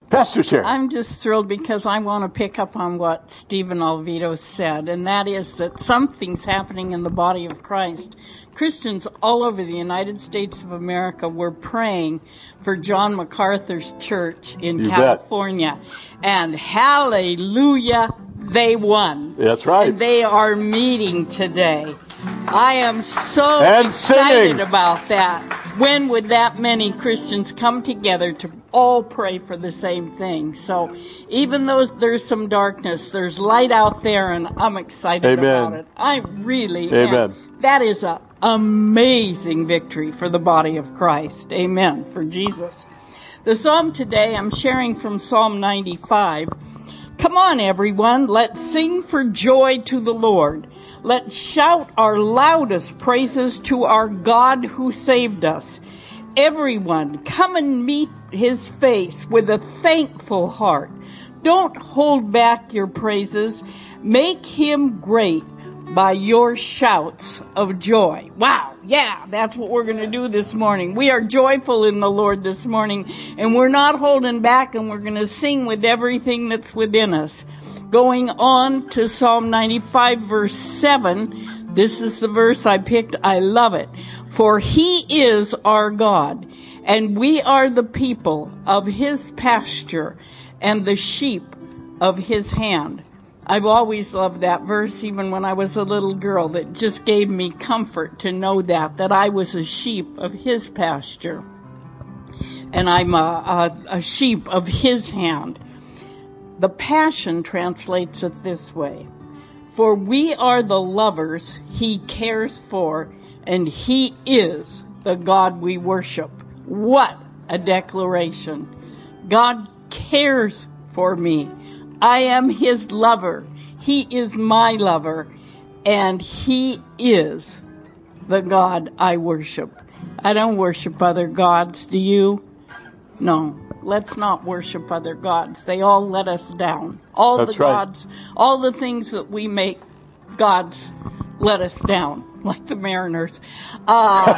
Pastor's here. I'm just thrilled because I want to pick up on what Stephen Alvito said, and that is that something's happening in the body of Christ. Christians all over the United States of America were praying for John MacArthur's church in California. And hallelujah, they won. That's right. And they are meeting today. I am so excited about that. When would that many Christians come together to all pray for the same thing? So even though there's some darkness, there's light out there, and I'm excited about it. I really am. That is an amazing victory for the body of Christ. Amen. For Jesus. The psalm today, I'm sharing from Psalm 95. Come on, everyone. Let's sing for joy to the Lord. Let's shout our loudest praises to our God who saved us. Everyone, come and meet his face with a thankful heart. Don't hold back your praises. Make him great by your shouts of joy. Wow, yeah, that's what we're going to do this morning. We are joyful in the Lord this morning, and we're not holding back, and we're going to sing with everything that's within us. Going on to Psalm 95, verse 7, this is the verse I picked. I love it. For he is our God, and we are the people of his pasture and the sheep of his hand. I've always loved that verse, even when I was a little girl. That just gave me comfort to know that I was a sheep of his pasture. And I'm a sheep of his hand. The Passion translates it this way. For we are the lovers he cares for, and he is the God we worship. What a declaration. God cares for me. I am his lover. He is my lover. And he is the God I worship. I don't worship other gods. Do you? No. Let's not worship other gods. They all let us down. All the gods, all the things that we make gods let us down, like the Mariners. Amen.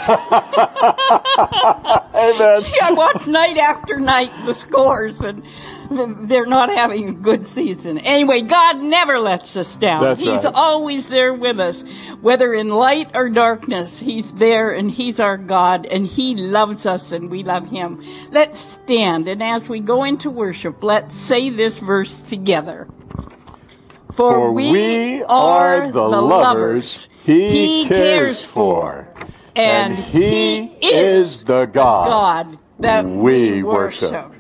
I watch night after night the scores, and they're not having a good season. Anyway, God never lets us down. He's always there with us. Whether in light or darkness, he's there, and he's our God, and he loves us, and we love him. Let's stand, and as we go into worship, let's say this verse together. For we are the lovers he cares for, and he is the God that we worship.